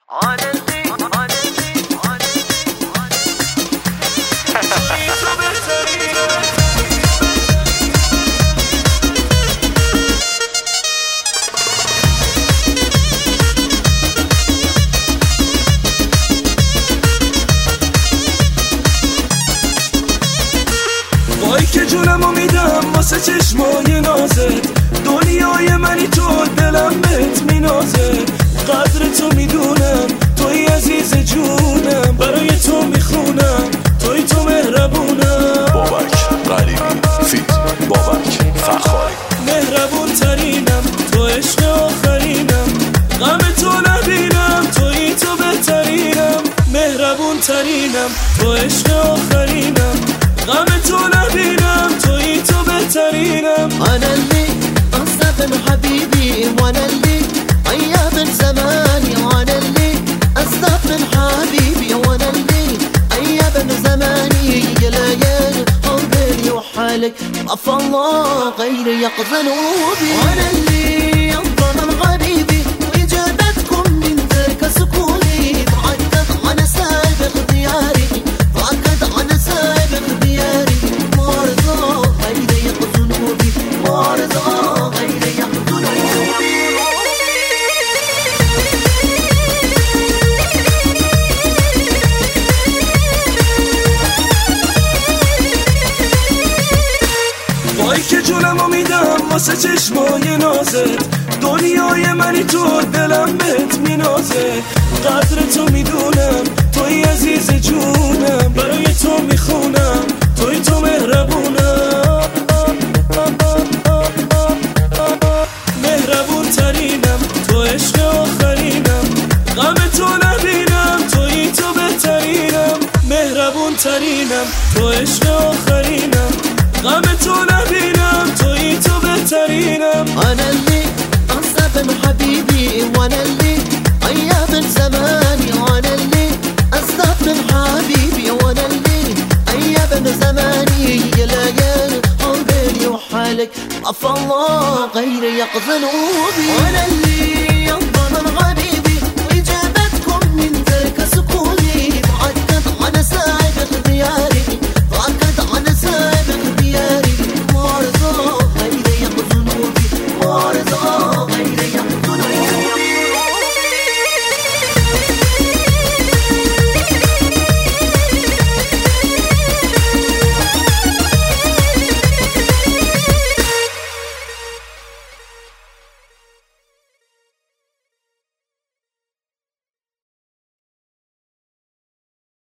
وای که جونمو میدم واسه چشمای نازت، دنیای منی تو، دلم بهت مینازه. قدر تو میدونم، توی عزیز جونم، برای تو میخونم، توی تو مهربونم. بابک غریبی فیت بابک فخاری. مهربون ترینم، تو عشق آخرینم، غم تو نبینم، توی تو بهترینم. مهربون ترینم، تو عشق آخرینم، غم تو نبینم، توی تو بهترینم. أنا اللي أصدق من حبيبي، وأنا اللي أيام من زماني، وأنا اللي أصدق من حبيبي، وأنا اللي أيام من زماني. يا ليالي حبي وحالك عفى الله غير يقظنوبي. وأنا اللي أفضل من غريبي، وإجابتكم من ترك سكوني. فأكد أنا سابق دياري، فأكد أنا سابق دياري. مرضى غير يقظنوبي، مرضى غير يقظنوبي. وای که جونمو میدم واسه چشمای نازت، دنیای منی تو، دلم بهت مینازه. قدر تو میدونم، توی عزیز جونم، برای تو میخونم، توی تو مهربونم. مهربون ترینم، تو عشق آخرینم، غم تو نبینم، توی تو بهترینم. مهربون ترینم، تو عشق آخرینم، غم تو نبینم، توی تو بهترینم. أنا اللي أصدق من حبيبي، وأنا اللي أيام من زماني، وأنا اللي أصدق من حبيبي، وأنا اللي أيام من زماني. يا ليالي حبي وحالك عفى الله غير يقظنوبي.